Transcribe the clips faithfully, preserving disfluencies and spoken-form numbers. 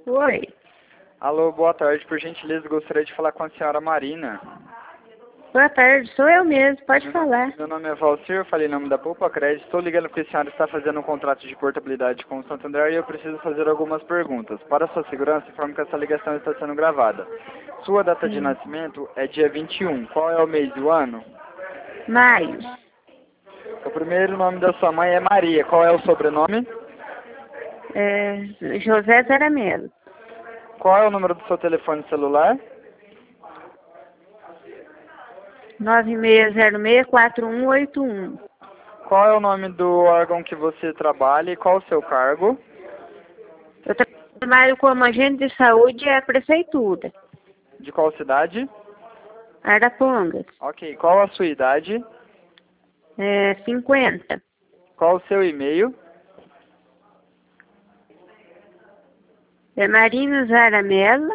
Oi. Alô, boa tarde. Por gentileza, gostaria de falar com a senhora Marina. Boa tarde, sou eu mesmo, pode Meu, falar. meu nome é Valcir, eu falei em nome da Poupa Crédito. Estou ligando porque a senhora está fazendo um contrato de portabilidade com o Santander e eu preciso fazer algumas perguntas. Para sua segurança, informo que essa ligação está sendo gravada. Sua data de Sim. nascimento é dia vinte e um. Qual é o mês e o ano? Maio. O primeiro nome da sua mãe é Maria. Qual é o sobrenome? É, José Zaramelo. Qual é o número do seu telefone celular? nove seis zero seis quatro um oito um. Qual é o nome do órgão que você trabalha e qual o seu cargo? Eu trabalho como agente de saúde à prefeitura. De qual cidade? Arapongas. Ok. Qual a sua idade? É, cinquenta. Qual o seu e-mail? É Marina Zaramelo,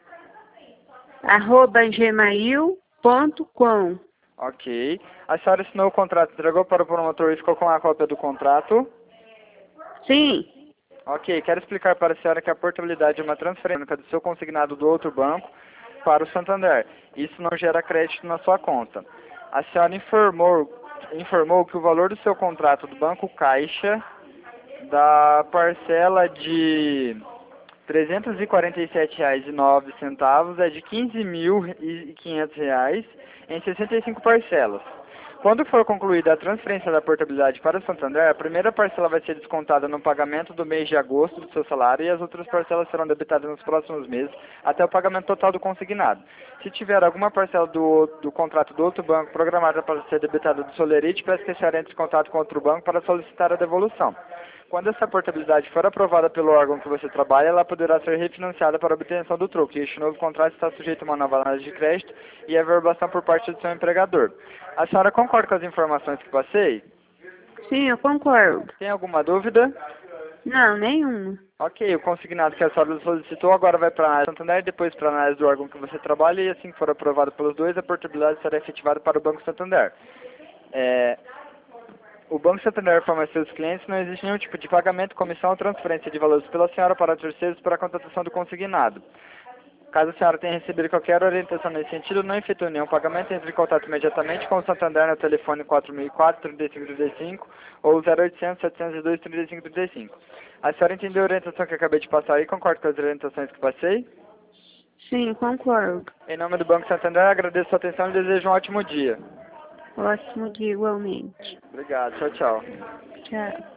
arroba gmail ponto com. Ok. A senhora assinou o contrato, entregou para o promotor e ficou com a cópia do contrato? Sim. Ok. Quero explicar para a senhora que a portabilidade é uma transferência do seu consignado do outro banco para o Santander. Isso não gera crédito na sua conta. A senhora informou, informou que o valor do seu contrato do Banco Caixa, da parcela de trezentos e quarenta e sete reais e nove centavos, é de quinze mil e quinhentos reais em sessenta e cinco parcelas. Quando for concluída a transferência da portabilidade para o Santander, a primeira parcela vai ser descontada no pagamento do mês de agosto do seu salário e as outras parcelas serão debitadas nos próximos meses até o pagamento total do consignado. Se tiver alguma parcela do, do contrato do outro banco programada para ser debitada do Solerite, peço que a senhora entre em contato com outro banco para solicitar a devolução. Quando essa portabilidade for aprovada pelo órgão que você trabalha, ela poderá ser refinanciada para obtenção do troco. E este novo contrato está sujeito a uma nova análise de crédito e a averbação por parte do seu empregador. A senhora concorda com as informações que passei? Sim, eu concordo. Tem alguma dúvida? Não, nenhuma. Ok, o consignado que a senhora solicitou agora vai para a análise do Santander, depois para a análise do órgão que você trabalha e assim que for aprovado pelos dois, a portabilidade será efetivada para o Banco Santander. É... O Banco Santander informa seus clientes não existe nenhum tipo de pagamento, comissão ou transferência de valores pela senhora para terceiros para a contratação do consignado. Caso a senhora tenha recebido qualquer orientação nesse sentido, não efetue nenhum pagamento, entre em contato imediatamente com o Santander no telefone quatro mil e quatro, trinta e cinco trinta e cinco ou zero oitocentos, setecentos e dois, trinta e cinco trinta e cinco. A senhora entendeu a orientação que eu acabei de passar e concorda com as orientações que passei? Sim, concordo. Em nome do Banco Santander, agradeço a sua atenção e desejo um ótimo dia. Ótimo dia igualmente. Obrigado. Tchau, tchau. Tchau.